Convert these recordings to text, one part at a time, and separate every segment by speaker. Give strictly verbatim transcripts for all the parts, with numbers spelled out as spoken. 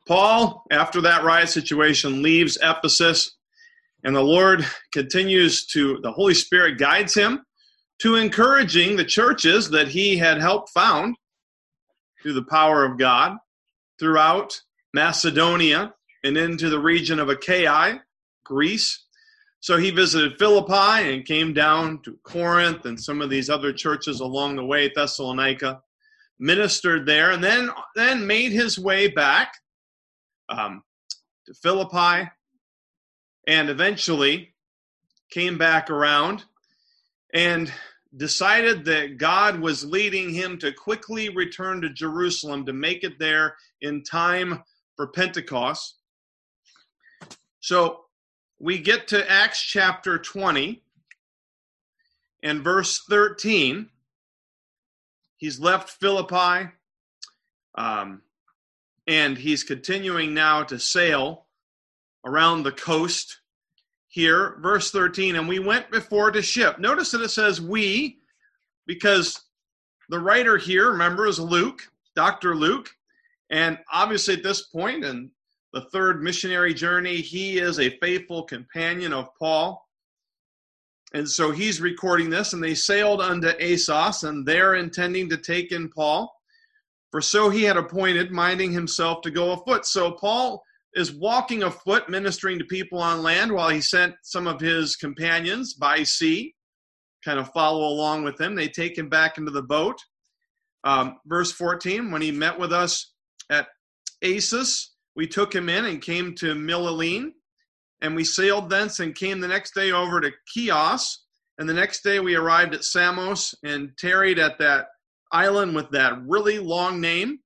Speaker 1: Paul, after that riot situation, leaves Ephesus, and the Lord continues to, the Holy Spirit guides him to encouraging the churches that he had helped found through the power of God throughout Macedonia and into the region of Achaia, Greece. So he visited Philippi and came down to Corinth and some of these other churches along the way, Thessalonica, ministered there, and then, then made his way back um, to Philippi, and eventually came back around and decided that God was leading him to quickly return to Jerusalem to make it there in time for Pentecost. So we get to Acts chapter twenty and verse thirteen. He's left Philippi, um, and he's continuing now to sail around the coast here. Verse thirteen, and we went before to ship. Notice that it says we, because the writer here, remember, is Luke, Doctor Luke, and obviously at this point in the third missionary journey, he is a faithful companion of Paul. And so he's recording this, and they sailed unto Assos, and there intending to take in Paul. For so he had appointed, minding himself to go afoot. So Paul is walking afoot, ministering to people on land, while he sent some of his companions by sea, kind of follow along with him. They take him back into the boat. Um, verse fourteen, when he met with us at Assos, we took him in and came to Mytilene, and we sailed thence and came the next day over to Chios, and the next day we arrived at Samos and tarried at that island with that really long name.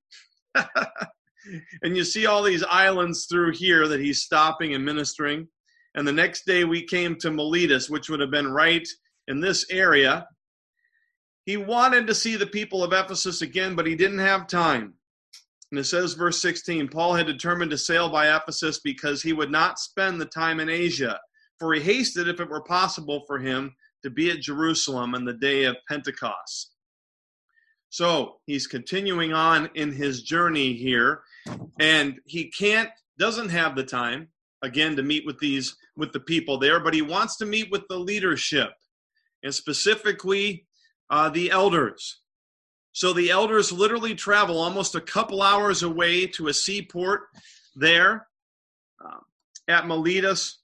Speaker 1: And you see all these islands through here that he's stopping and ministering. And the next day we came to Miletus, which would have been right in this area. He wanted to see the people of Ephesus again, but he didn't have time. And it says, verse sixteen, Paul had determined to sail by Ephesus because he would not spend the time in Asia, for he hasted, if it were possible for him, to be at Jerusalem on the day of Pentecost. So he's continuing on in his journey here, and he can't, doesn't have the time, again, to meet with these, with the people there, but he wants to meet with the leadership, and specifically uh, the elders. So the elders literally travel almost a couple hours away to a seaport there uh, at Miletus.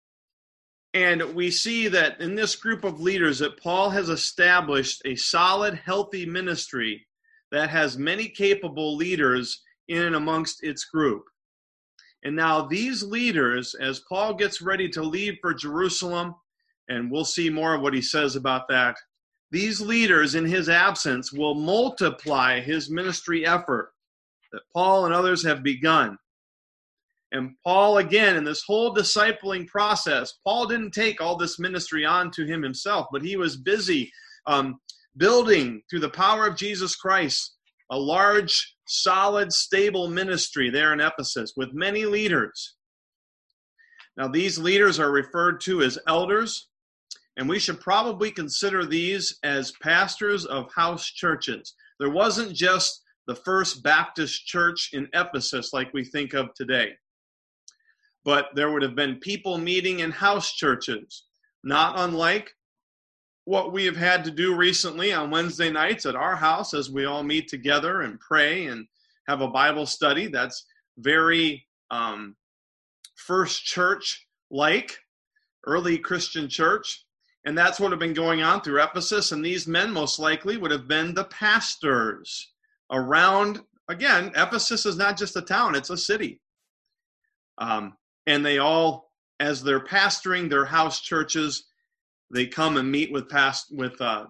Speaker 1: And we see that in this group of leaders that Paul has established a solid, healthy ministry that has many capable leaders in and amongst its group. And now these leaders, as Paul gets ready to leave for Jerusalem, and we'll see more of what he says about that, these leaders in his absence will multiply his ministry effort that Paul and others have begun. And Paul, again, in this whole discipling process, Paul didn't take all this ministry on to him himself, but he was busy um, building, through the power of Jesus Christ, a large, solid, stable ministry there in Ephesus with many leaders. Now, these leaders are referred to as elders, and we should probably consider these as pastors of house churches. There wasn't just the First Baptist Church in Ephesus like we think of today, but there would have been people meeting in house churches, not unlike what we have had to do recently on Wednesday nights at our house as we all meet together and pray and have a Bible study. That's very um, first church-like, early Christian church. And that's what had been going on through Ephesus. And these men most likely would have been the pastors around. Again, Ephesus is not just a town, it's a city. Um, and they all, as they're pastoring their house churches, they come and meet with past with uh,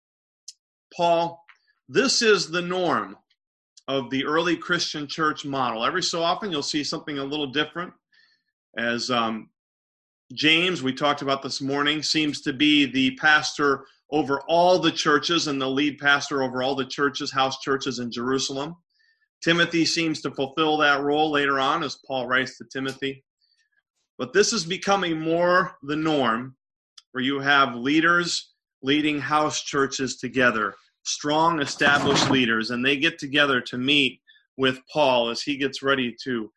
Speaker 1: Paul. This is the norm of the early Christian church model. Every so often you'll see something a little different. As um, James, we talked about this morning, seems to be the pastor over all the churches and the lead pastor over all the churches, house churches in Jerusalem. Timothy seems to fulfill that role later on as Paul writes to Timothy. But this is becoming more the norm, where you have leaders leading house churches together, strong, established leaders, and they get together to meet with Paul as he gets ready to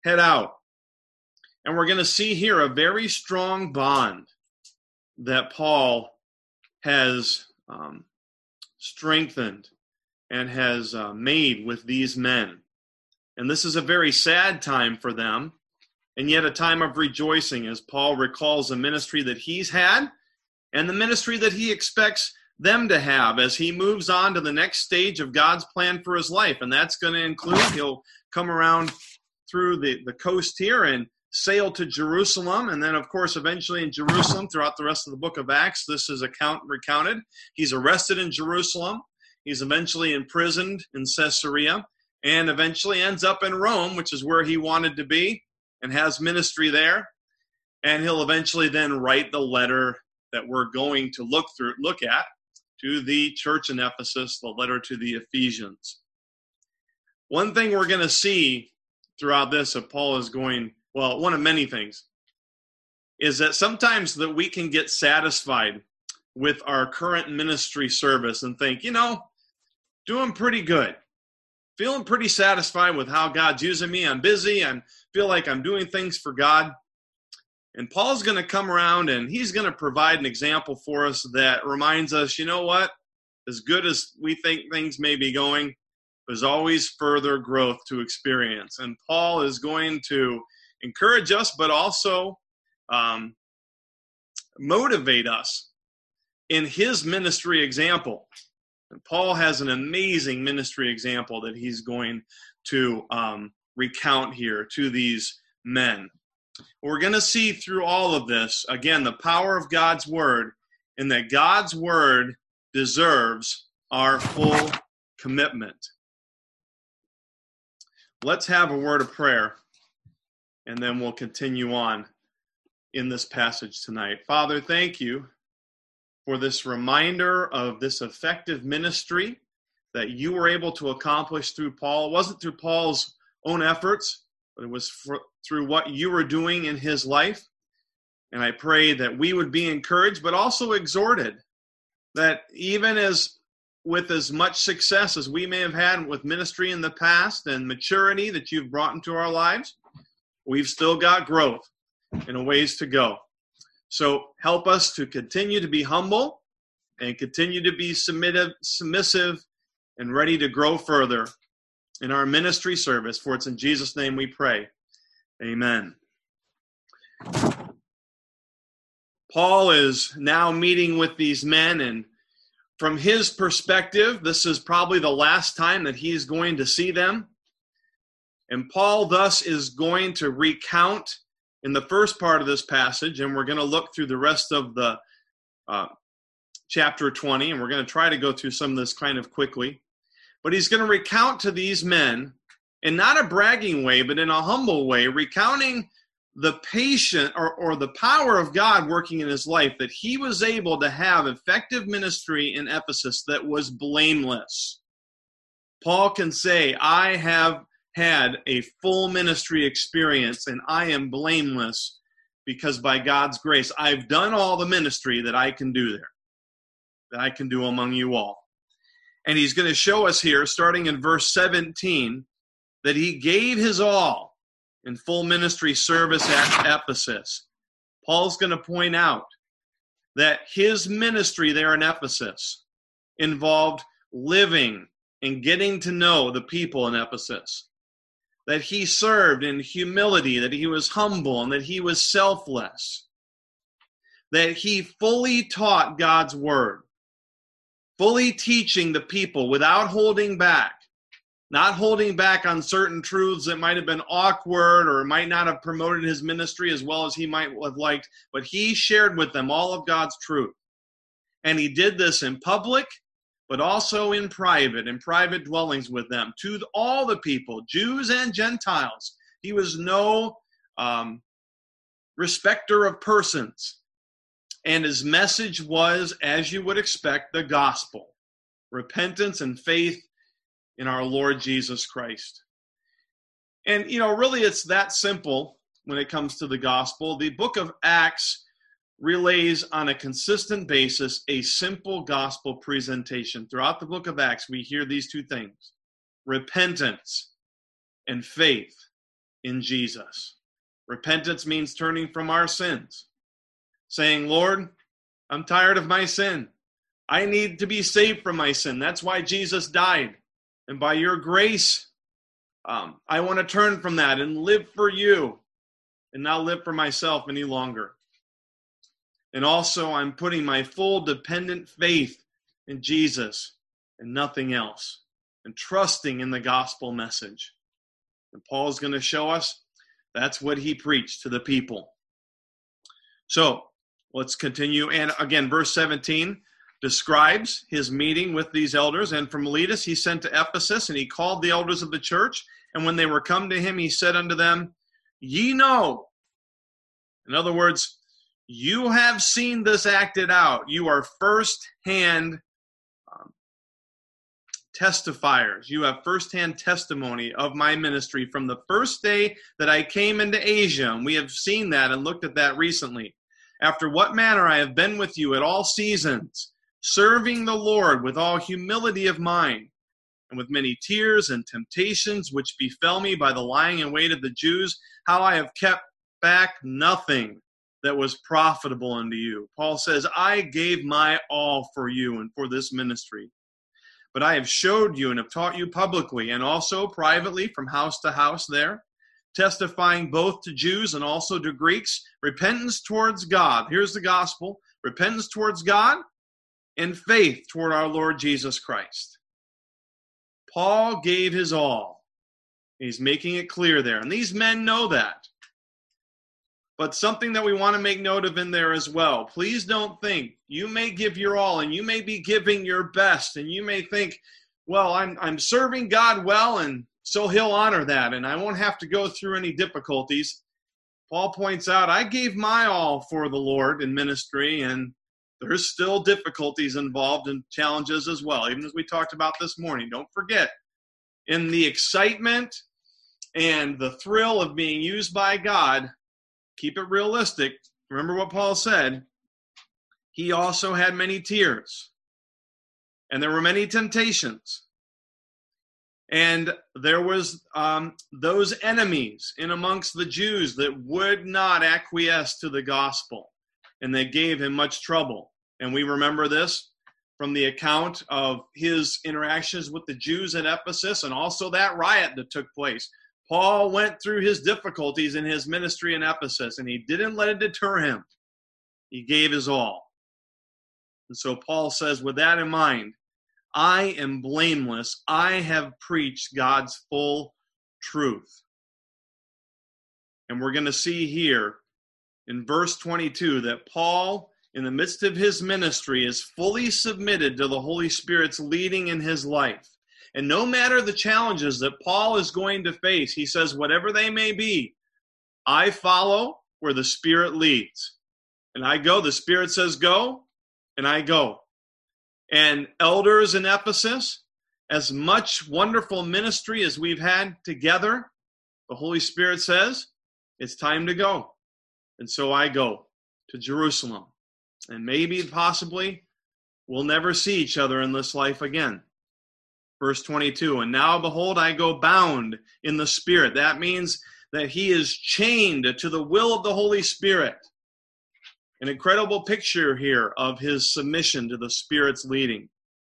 Speaker 1: head out. And we're going to see here a very strong bond that Paul has um, strengthened and has uh, made with these men. And this is a very sad time for them, and yet a time of rejoicing as Paul recalls the ministry that he's had and the ministry that he expects them to have as he moves on to the next stage of God's plan for his life. And that's going to include, he'll come around through the, the coast here and sail to Jerusalem. And then, of course, eventually in Jerusalem, throughout the rest of the book of Acts, this is account recounted. He's arrested in Jerusalem. He's eventually imprisoned in Caesarea and eventually ends up in Rome, which is where he wanted to be, and has ministry there. And he'll eventually then write the letter that we're going to look through, look at to the church in Ephesus, the letter to the Ephesians. One thing we're going to see throughout this that Paul is going, well, one of many things, is that sometimes that we can get satisfied with our current ministry service and think, you know, doing pretty good. Feeling pretty satisfied with how God's using me. I'm busy. I feel like I'm doing things for God. And Paul's going to come around and he's going to provide an example for us that reminds us, you know what? As good as we think things may be going, there's always further growth to experience. And Paul is going to encourage us, but also um, motivate us in his ministry example. And Paul has an amazing ministry example that he's going to um, recount here to these men. We're going to see through all of this, again, the power of God's word, and that God's word deserves our full commitment. Let's have a word of prayer, and then we'll continue on in this passage tonight. Father, thank you for this reminder of this effective ministry that you were able to accomplish through Paul. It wasn't through Paul's own efforts, but it was for, through what you were doing in his life. And I pray that we would be encouraged, but also exhorted, that even as with as much success as we may have had with ministry in the past and maturity that you've brought into our lives, we've still got growth and a ways to go. So help us to continue to be humble and continue to be submissive, submissive and ready to grow further in our ministry service. For it's in Jesus' name we pray. Amen. Paul is now meeting with these men, and from his perspective, this is probably the last time that he's going to see them. And Paul thus is going to recount in the first part of this passage, and we're going to look through the rest of the uh, chapter twenty, and we're going to try to go through some of this kind of quickly. But he's going to recount to these men, in not a bragging way, but in a humble way, recounting the patient or, or the power of God working in his life, that he was able to have effective ministry in Ephesus that was blameless. Paul can say, I have had a full ministry experience and I am blameless because by God's grace, I've done all the ministry that I can do there, that I can do among you all. And he's going to show us here, starting in verse seventeen, that he gave his all in full ministry service at Ephesus. Paul's going to point out that his ministry there in Ephesus involved living and getting to know the people in Ephesus, that he served in humility, that he was humble, and that he was selfless, that he fully taught God's word, fully teaching the people without holding back, not holding back on certain truths that might have been awkward or might not have promoted his ministry as well as he might have liked, but he shared with them all of God's truth. And he did this in public, but also in private, in private dwellings with them, to all the people, Jews and Gentiles. He was no um, respecter of persons. And his message was, as you would expect, the gospel, repentance and faith in our Lord Jesus Christ. And, you know, really it's that simple when it comes to the gospel. The book of Acts relays on a consistent basis a simple gospel presentation. Throughout the book of Acts, we hear these two things: repentance and faith in Jesus. Repentance means turning from our sins, saying, Lord, I'm tired of my sin. I need to be saved from my sin. That's why Jesus died. And by your grace, um, I want to turn from that and live for you and not live for myself any longer. And also, I'm putting my full dependent faith in Jesus and nothing else, and trusting in the gospel message. And Paul's going to show us that's what he preached to the people. So let's continue. And again, verse seventeen describes his meeting with these elders. And from Miletus he sent to Ephesus, and he called the elders of the church. And when they were come to him, he said unto them, Ye know. In other words, you have seen this acted out. You are first-hand um, testifiers. You have first-hand testimony of my ministry from the first day that I came into Asia. And we have seen that and looked at that recently. After what manner I have been with you at all seasons, serving the Lord with all humility of mind, and with many tears and temptations which befell me by the lying in wait of the Jews, how I have kept back nothing that was profitable unto you. Paul says, I gave my all for you and for this ministry. But I have showed you and have taught you publicly and also privately from house to house there, testifying both to Jews and also to Greeks, repentance towards God. Here's the gospel. Repentance towards God and faith toward our Lord Jesus Christ. Paul gave his all. He's making it clear there. And these men know that. But something that we want to make note of in there as well. Please don't think, you may give your all and you may be giving your best. And you may think, well, I'm, I'm serving God well and so he'll honor that. And I won't have to go through any difficulties. Paul points out, I gave my all for the Lord in ministry, and there's still difficulties involved and challenges as well, even as we talked about this morning. Don't forget, in the excitement and the thrill of being used by God, keep it realistic. Remember what Paul said. He also had many tears, and there were many temptations. And there was um, those enemies in amongst the Jews that would not acquiesce to the gospel, and they gave him much trouble. And we remember this from the account of his interactions with the Jews at Ephesus, and also that riot that took place. Paul went through his difficulties in his ministry in Ephesus, and he didn't let it deter him. He gave his all. And so Paul says, with that in mind, I am blameless. I have preached God's full truth. And we're going to see here in verse twenty-two that Paul, in the midst of his ministry, is fully submitted to the Holy Spirit's leading in his life. And no matter the challenges that Paul is going to face, he says, whatever they may be, I follow where the Spirit leads. And I go, the Spirit says go, and I go. And elders in Ephesus, as much wonderful ministry as we've had together, the Holy Spirit says, it's time to go. And so I go to Jerusalem. And maybe, possibly, we'll never see each other in this life again. Verse twenty-two, and now, behold, I go bound in the Spirit. That means that he is chained to the will of the Holy Spirit. An incredible picture here of his submission to the Spirit's leading.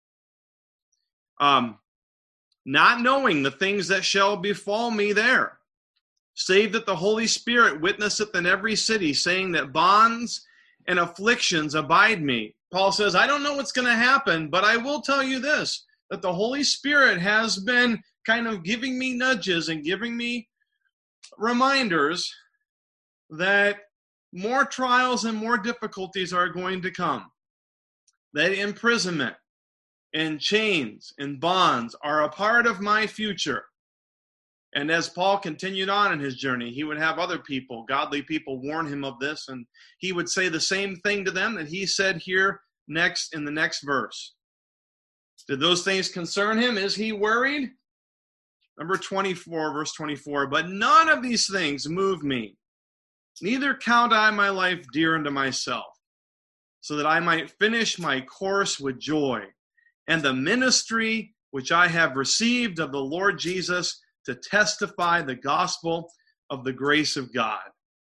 Speaker 1: Um, not knowing the things that shall befall me there, save that the Holy Spirit witnesseth in every city, saying that bonds and afflictions abide me. Paul says, I don't know what's going to happen, but I will tell you this, that the Holy Spirit has been kind of giving me nudges and giving me reminders that more trials and more difficulties are going to come. That imprisonment and chains and bonds are a part of my future. And as Paul continued on in his journey, he would have other people, godly people, warn him of this, and he would say the same thing to them that he said here next in the next verse. Did those things concern him? Is he worried? Number twenty-four, verse twenty-four, but none of these things move me. Neither count I my life dear unto myself, so that I might finish my course with joy, and the ministry which I have received of the Lord Jesus to testify the gospel of the grace of God.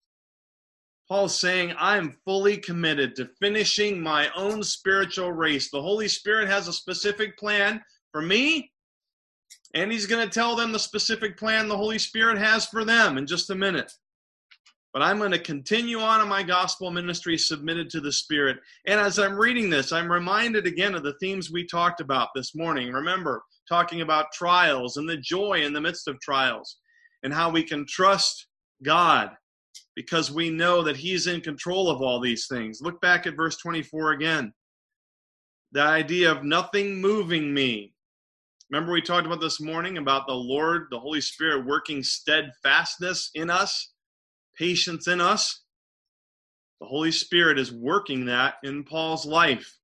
Speaker 1: Paul's saying, I'm fully committed to finishing my own spiritual race. The Holy Spirit has a specific plan for me, and he's going to tell them the specific plan the Holy Spirit has for them in just a minute. But I'm going to continue on in my gospel ministry submitted to the Spirit. And as I'm reading this, I'm reminded again of the themes we talked about this morning. Remember, talking about trials and the joy in the midst of trials and how we can trust God because we know that he's in control of all these things. Look back at verse twenty-four again. The idea of nothing moving me. Remember we talked about this morning about the Lord, the Holy Spirit working steadfastness in us, patience in us. The Holy Spirit is working that in Paul's life.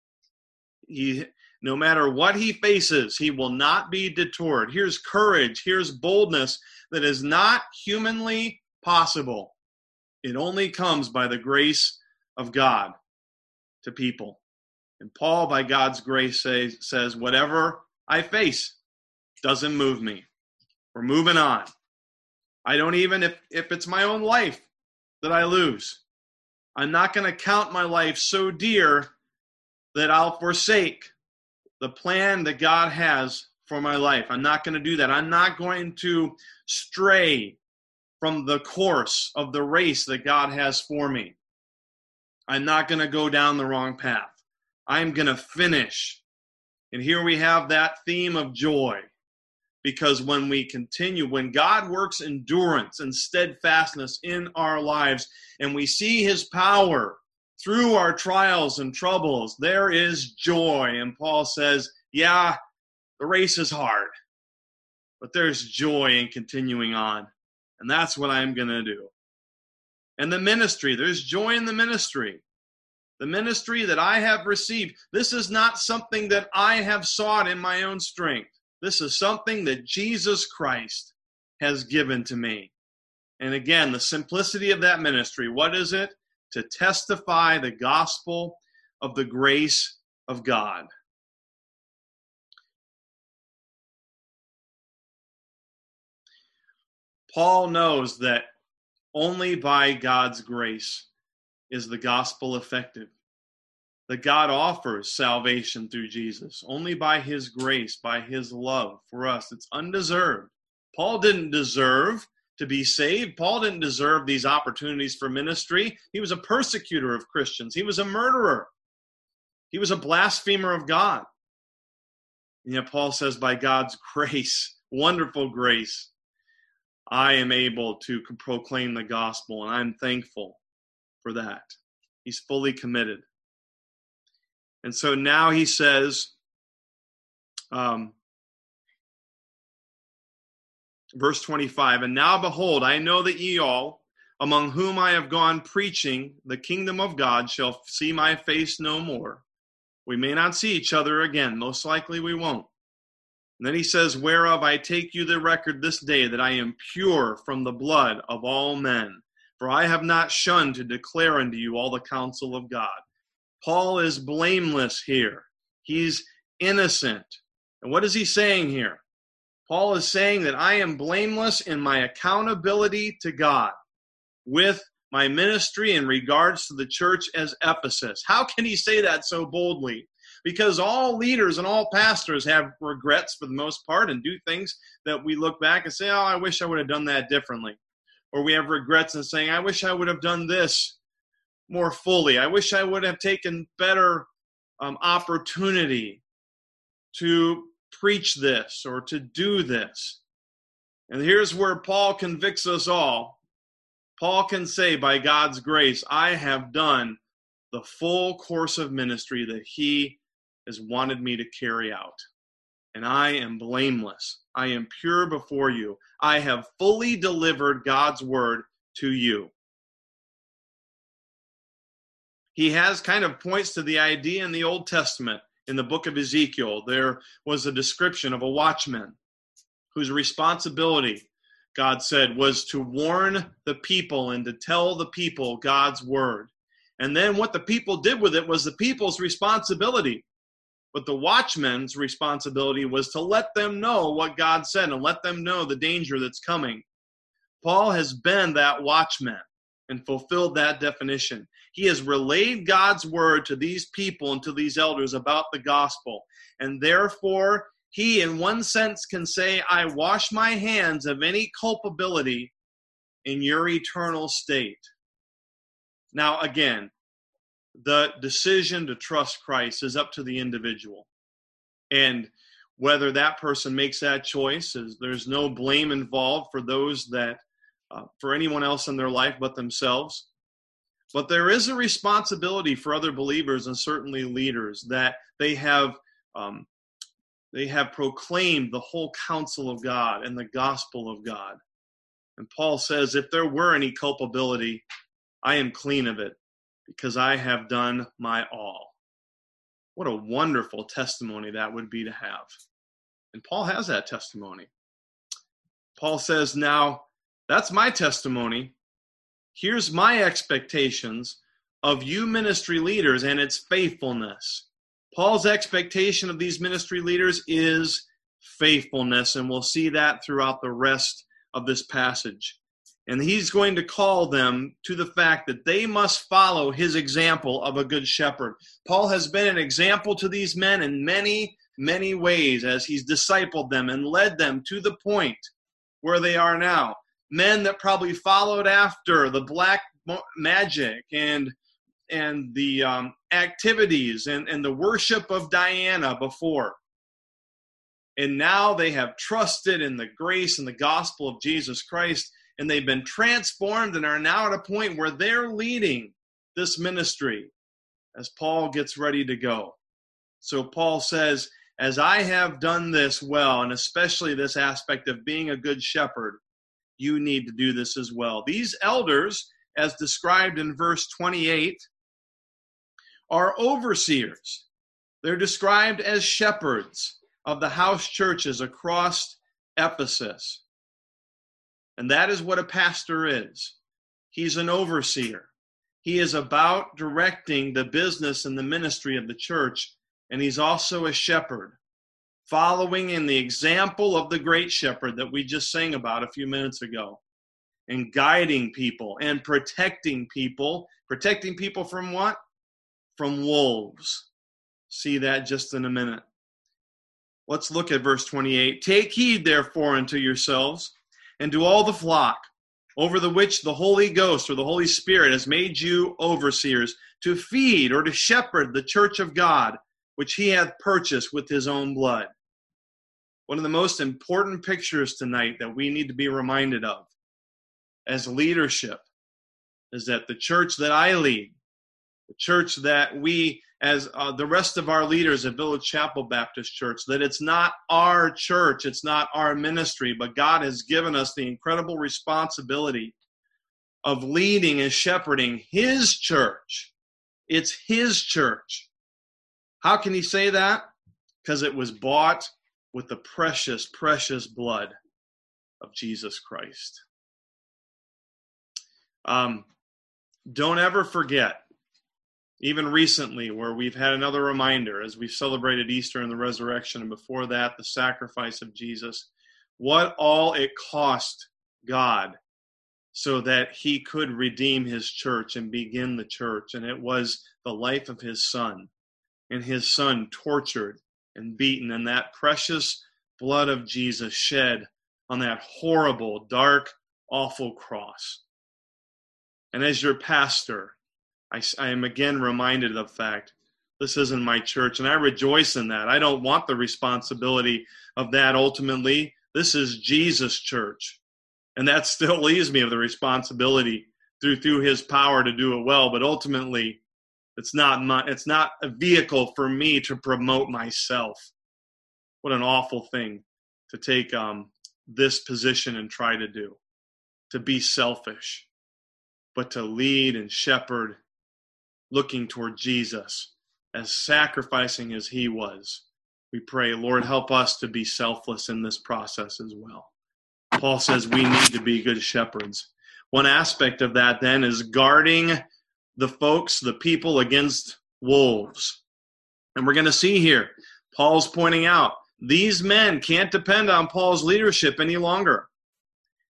Speaker 1: He, no matter what he faces, he will not be detoured. Here's courage, here's boldness that is not humanly possible. It only comes by the grace of God to people. And Paul, by God's grace, say, says, whatever I face doesn't move me. We're moving on. I don't even, if, if it's my own life that I lose, I'm not going to count my life so dear that I'll forsake the plan that God has for my life. I'm not going to do that. I'm not going to stray from the course of the race that God has for me. I'm not going to go down the wrong path. I'm going to finish. And here we have that theme of joy. Because when we continue, when God works endurance and steadfastness in our lives, and we see his power through our trials and troubles, there is joy. And Paul says, yeah, the race is hard, but there's joy in continuing on. And that's what I'm going to do. And the ministry, there's joy in the ministry. The ministry that I have received, this is not something that I have sought in my own strength. This is something that Jesus Christ has given to me. And again, the simplicity of that ministry, what is it? To testify the gospel of the grace of God. Paul knows that only by God's grace is the gospel effective. That God offers salvation through Jesus only by his grace, by his love for us. It's undeserved. Paul didn't deserve to be saved. Paul didn't deserve these opportunities for ministry. He was a persecutor of Christians. He was a murderer. He was a blasphemer of God. And yet Paul says, by God's grace, wonderful grace, I am able to proclaim the gospel, and I'm thankful for that. He's fully committed. And so now he says, um, verse twenty-five, and now behold, I know that ye all, among whom I have gone preaching the kingdom of God, shall see my face no more. We may not see each other again. Most likely we won't. And then he says, whereof I take you the record this day, that I am pure from the blood of all men. For I have not shunned to declare unto you all the counsel of God. Paul is blameless here. He's innocent. And what is he saying here? Paul is saying that I am blameless in my accountability to God with my ministry in regards to the church as Ephesus. How can he say that so boldly? Because all leaders and all pastors have regrets for the most part and do things that we look back and say, oh, I wish I would have done that differently. Or we have regrets in saying, I wish I would have done this more fully. I wish I would have taken better um, opportunity to preach this or to do this. And here's where Paul convicts us all. Paul can say, by God's grace, I have done the full course of ministry that he has wanted me to carry out. And I am blameless. I am pure before you. I have fully delivered God's word to you. He has kind of points to the idea in the Old Testament. In the book of Ezekiel, there was a description of a watchman whose responsibility, God said, was to warn the people and to tell the people God's word. And then what the people did with it was the people's responsibility. But the watchman's responsibility was to let them know what God said and let them know the danger that's coming. Paul has been that watchman and fulfilled that definition. He has relayed God's word to these people and to these elders about the gospel. And therefore, he in one sense can say, I wash my hands of any culpability in your eternal state. Now, again, the decision to trust Christ is up to the individual. And whether that person makes that choice, is there's no blame involved for those that, uh, for anyone else in their life but themselves. But there is a responsibility for other believers and certainly leaders that they have um, they have proclaimed the whole counsel of God and the gospel of God. And Paul says, if there were any culpability, I am clean of it because I have done my all. What a wonderful testimony that would be to have. And Paul has that testimony. Paul says, now, that's my testimony. Here's my expectations of you ministry leaders and its faithfulness. Paul's expectation of these ministry leaders is faithfulness, and we'll see that throughout the rest of this passage. And he's going to call them to the fact that they must follow his example of a good shepherd. Paul has been an example to these men in many, many ways as he's discipled them and led them to the point where they are now. Men that probably followed after the black magic and and the um, activities and, and the worship of Diana before. And now they have trusted in the grace and the gospel of Jesus Christ, and they've been transformed and are now at a point where they're leading this ministry as Paul gets ready to go. So Paul says, as I have done this well, and especially this aspect of being a good shepherd, you need to do this as well. These elders, as described in verse twenty-eight, are overseers. They're described as shepherds of the house churches across Ephesus. And that is what a pastor is. He's an overseer. He is about directing the business and the ministry of the church, and he's also a shepherd, following in the example of the great shepherd that we just sang about a few minutes ago, and guiding people and protecting people. Protecting people from what? From wolves. See that just in a minute. Let's look at verse twenty-eight. Take heed, therefore, unto yourselves, and to all the flock, over the which the Holy Ghost or the Holy Spirit has made you overseers, to feed or to shepherd the church of God, which he hath purchased with his own blood. One of the most important pictures tonight that we need to be reminded of as leadership is that the church that I lead, the church that we, as uh, the rest of our leaders at Village Chapel Baptist Church, that it's not our church, it's not our ministry, but God has given us the incredible responsibility of leading and shepherding his church. It's his church. How can he say that? Because it was bought with the precious, precious blood of Jesus Christ. Um, don't ever forget, even recently, where we've had another reminder as we celebrated Easter and the resurrection, and before that, the sacrifice of Jesus, what all it cost God so that he could redeem his church and begin the church. And it was the life of his son, and his son tortured and beaten, and that precious blood of Jesus shed on that horrible, dark, awful cross. And as your pastor, I, I am again reminded of the fact, this isn't my church, and I rejoice in that. I don't want the responsibility of that ultimately. This is Jesus' church, and that still leaves me of the responsibility through through his power to do it well, but ultimately, it's not my, it's not a vehicle for me to promote myself. What an awful thing to take um, this position and try to do, to be selfish, but to lead and shepherd, looking toward Jesus, as sacrificing as he was. We pray, Lord, help us to be selfless in this process as well. Paul says we need to be good shepherds. One aspect of that then is guarding the folks, the people, against wolves. And we're going to see here, Paul's pointing out, these men can't depend on Paul's leadership any longer.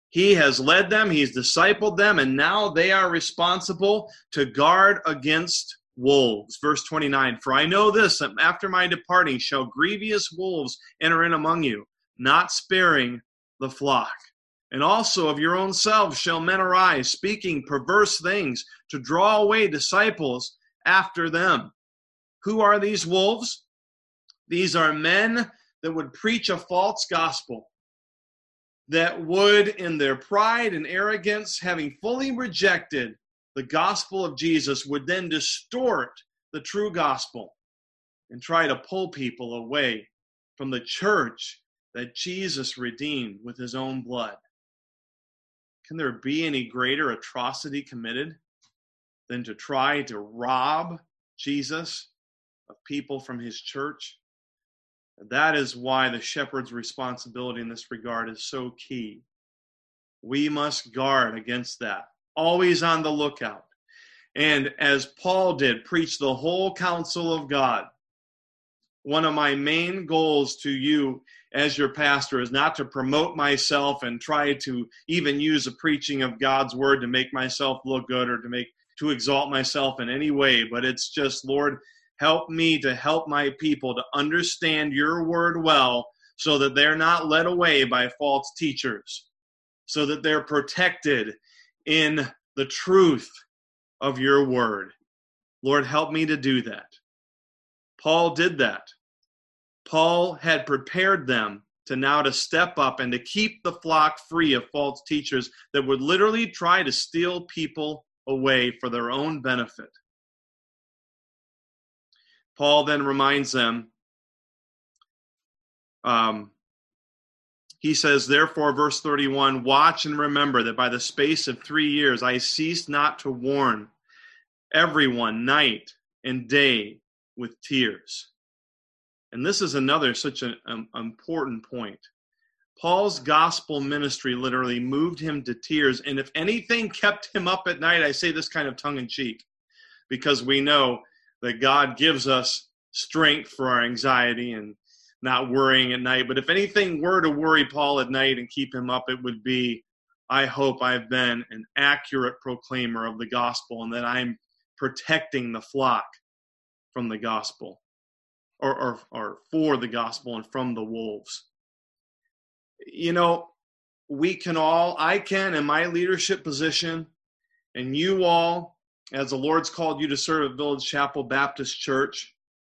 Speaker 1: He has led them, he's discipled them, and now they are responsible to guard against wolves. Verse twenty-nine, for I know this, that after my departing shall grievous wolves enter in among you, not sparing the flock. And also of your own selves shall men arise, speaking perverse things, to draw away disciples after them. Who are these wolves? These are men that would preach a false gospel, that would, in their pride and arrogance, having fully rejected the gospel of Jesus, would then distort the true gospel and try to pull people away from the church that Jesus redeemed with his own blood. Can there be any greater atrocity committed than to try to rob Jesus of people from his church? That is why the shepherd's responsibility in this regard is so key. We must guard against that, always on the lookout. And as Paul did, preach the whole counsel of God. One of my main goals to you as your pastor is not to promote myself and try to even use the preaching of God's word to make myself look good or to make to exalt myself in any way, but it's just, Lord, help me to help my people to understand your word well so that they're not led away by false teachers, so that they're protected in the truth of your word. Lord, help me to do that. Paul did that. Paul had prepared them to now to step up and to keep the flock free of false teachers that would literally try to steal people away for their own benefit. Paul then reminds them, um, he says, therefore, verse thirty-one, watch and remember that by the space of three years I ceased not to warn everyone night and day with tears. And this is another such an um, important point. Paul's gospel ministry literally moved him to tears. And if anything kept him up at night, I say this kind of tongue-in-cheek, because we know that God gives us strength for our anxiety and not worrying at night. But if anything were to worry Paul at night and keep him up, it would be, I hope I've been an accurate proclaimer of the gospel and that I'm protecting the flock from the gospel. Or, or, or for the gospel and from the wolves. You know, we can all, I can in my leadership position, and you all, as the Lord's called you to serve at Village Chapel Baptist Church,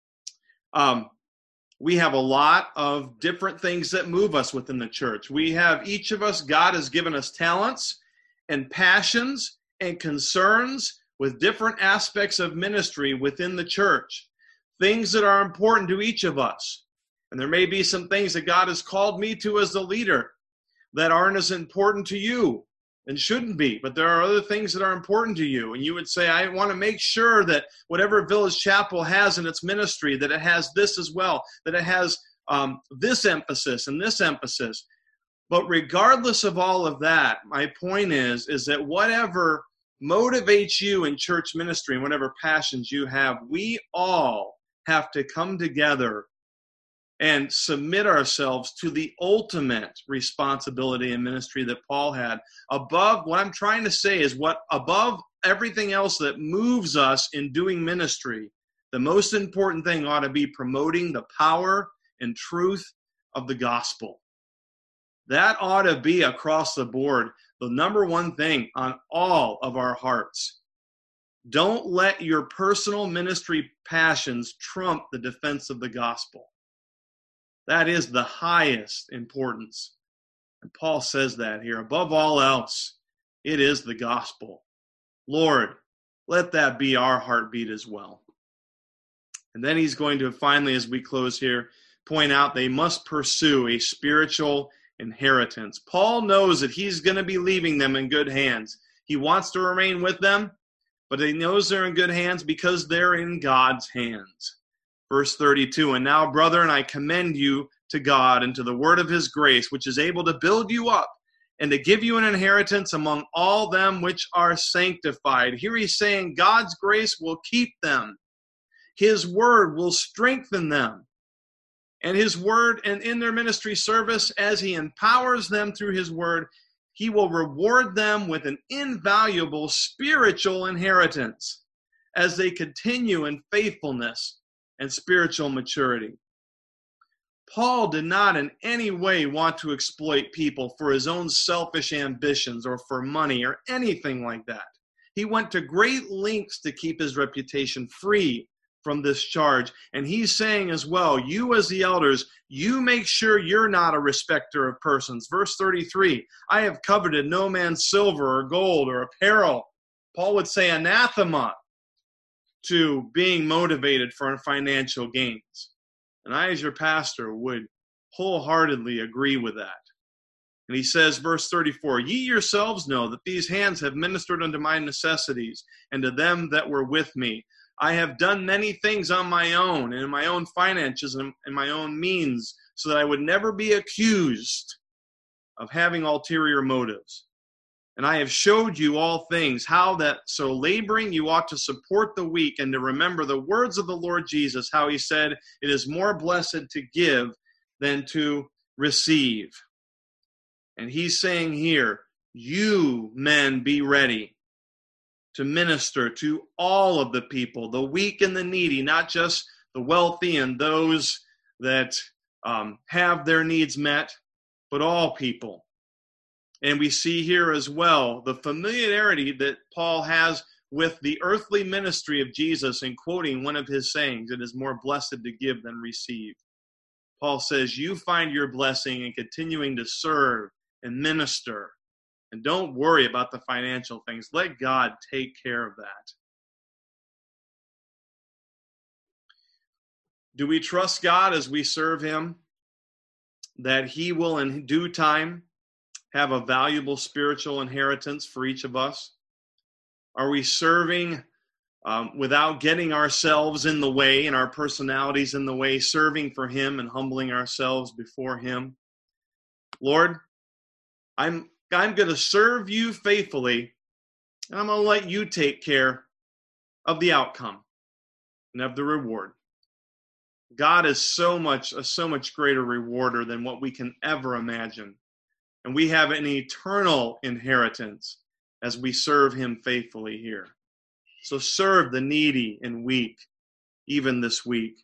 Speaker 1: um, we have a lot of different things that move us within the church. We have, each of us, God has given us talents and passions and concerns with different aspects of ministry within the church. Things that are important to each of us. And there may be some things that God has called me to as the leader that aren't as important to you and shouldn't be. But there are other things that are important to you. And you would say, I want to make sure that whatever Village Chapel has in its ministry, that it has this as well, that it has um, this emphasis and this emphasis. But regardless of all of that, my point is, is that whatever motivates you in church ministry and whatever passions you have, we all have to come together and submit ourselves to the ultimate responsibility in ministry that Paul had. Above, what I'm trying to say is what above everything else that moves us in doing ministry, the most important thing ought to be promoting the power and truth of the gospel. That ought to be across the board the number one thing on all of our hearts. Don't let your personal ministry passions trump the defense of the gospel. That is the highest importance. And Paul says that here. Above all else, it is the gospel. Lord, let that be our heartbeat as well. And then he's going to finally, as we close here, point out they must pursue a spiritual inheritance. Paul knows that he's going to be leaving them in good hands. He wants to remain with them, but he knows they're in good hands because they're in God's hands. Verse thirty-two, and now, brethren, I commend you to God and to the word of his grace, which is able to build you up and to give you an inheritance among all them which are sanctified. Here he's saying God's grace will keep them. His word will strengthen them. And his word, and in their ministry service, as he empowers them through his word, he will reward them with an invaluable spiritual inheritance as they continue in faithfulness and spiritual maturity. Paul did not in any way want to exploit people for his own selfish ambitions or for money or anything like that. He went to great lengths to keep his reputation free from this charge. And he's saying as well, you as the elders, you make sure you're not a respecter of persons. Verse thirty-three, I have coveted no man's silver or gold or apparel. Paul would say anathema to being motivated for financial gains. And I, as your pastor, would wholeheartedly agree with that. And he says, verse thirty-four, ye yourselves know that these hands have ministered unto my necessities, and to them that were with me. I have done many things on my own, and in my own finances and in my own means, so that I would never be accused of having ulterior motives. And I have showed you all things, how that so laboring you ought to support the weak, and to remember the words of the Lord Jesus, how he said, it is more blessed to give than to receive. And he's saying here, you men be ready to minister to all of the people, the weak and the needy, not just the wealthy and those that um, have their needs met, but all people. And we see here as well the familiarity that Paul has with the earthly ministry of Jesus in quoting one of his sayings, it is more blessed to give than receive. Paul says, you find your blessing in continuing to serve and minister. And don't worry about the financial things. Let God take care of that. Do we trust God as we serve him that he will in due time have a valuable spiritual inheritance for each of us? Are we serving um, without getting ourselves in the way and our personalities in the way, serving for him and humbling ourselves before him? Lord, I'm I'm going to serve you faithfully, and I'm going to let you take care of the outcome and of the reward. God is so much a so much greater rewarder than what we can ever imagine. And we have an eternal inheritance as we serve him faithfully here. So serve the needy and weak, even this week.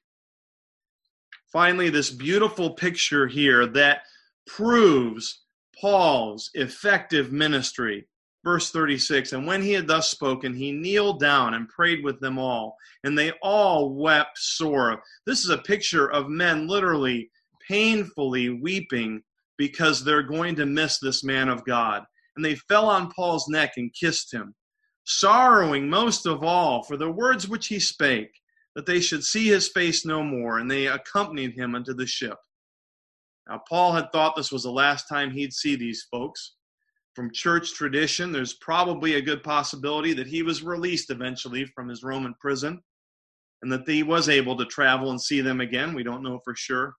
Speaker 1: Finally, this beautiful picture here that proves Paul's effective ministry. Verse thirty-six, and when he had thus spoken, he kneeled down and prayed with them all, and they all wept sore. This is a picture of men literally painfully weeping because they're going to miss this man of God. And they fell on Paul's neck and kissed him, sorrowing most of all for the words which he spake, that they should see his face no more, and they accompanied him unto the ship. Now, Paul had thought this was the last time he'd see these folks. From church tradition, there's probably a good possibility that he was released eventually from his Roman prison and that he was able to travel and see them again. We don't know for sure.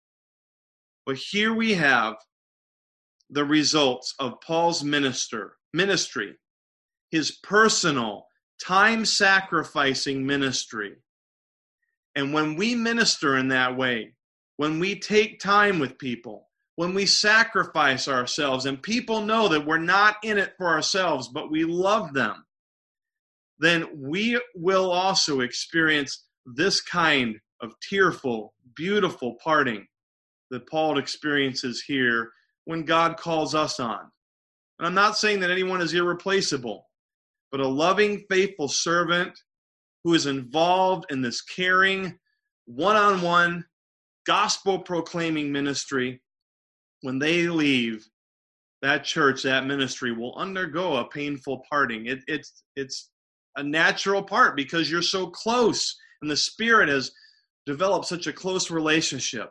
Speaker 1: But here we have the results of Paul's minister, ministry, his personal, time-sacrificing ministry. And when we minister in that way, when we take time with people, when we sacrifice ourselves, and people know that we're not in it for ourselves, but we love them, then we will also experience this kind of tearful, beautiful parting that Paul experiences here when God calls us on. And I'm not saying that anyone is irreplaceable, but a loving, faithful servant who is involved in this caring, one-on-one, gospel-proclaiming ministry, when they leave that church, that ministry will undergo a painful parting. It, it's, it's a natural part because you're so close, and the Spirit has developed such a close relationship.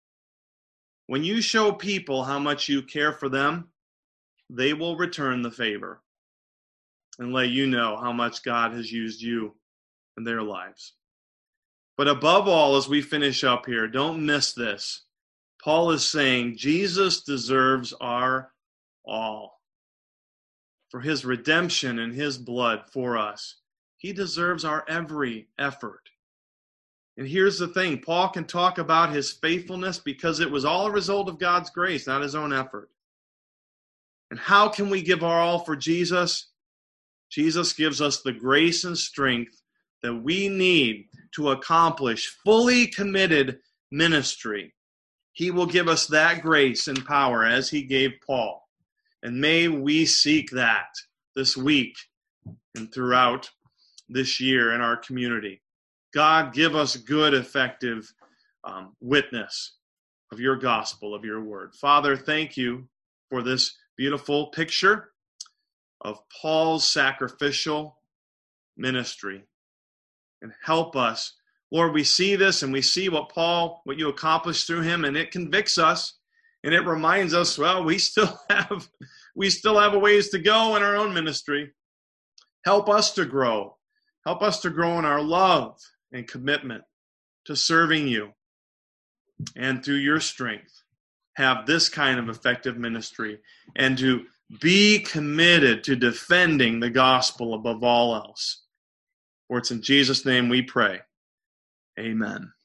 Speaker 1: When you show people how much you care for them, they will return the favor and let you know how much God has used you in their lives. But above all, as we finish up here, don't miss this. Paul is saying Jesus deserves our all. For his redemption and his blood for us, he deserves our every effort. And here's the thing, Paul can talk about his faithfulness because it was all a result of God's grace, not his own effort. And how can we give our all for Jesus? Jesus gives us the grace and strength that we need to accomplish fully committed ministry. He will give us that grace and power as he gave Paul. And may we seek that this week and throughout this year in our community. God, give us good, effective um, witness of your gospel, of your word. Father, thank you for this beautiful picture of Paul's sacrificial ministry. And help us. Lord, we see this and we see what Paul, what you accomplished through him, and it convicts us and it reminds us, well, we still have, we still have a ways to go in our own ministry. Help us to grow. Help us to grow in our love and commitment to serving you. And through your strength, have this kind of effective ministry and to be committed to defending the gospel above all else. For it's in Jesus' name we pray. Amen.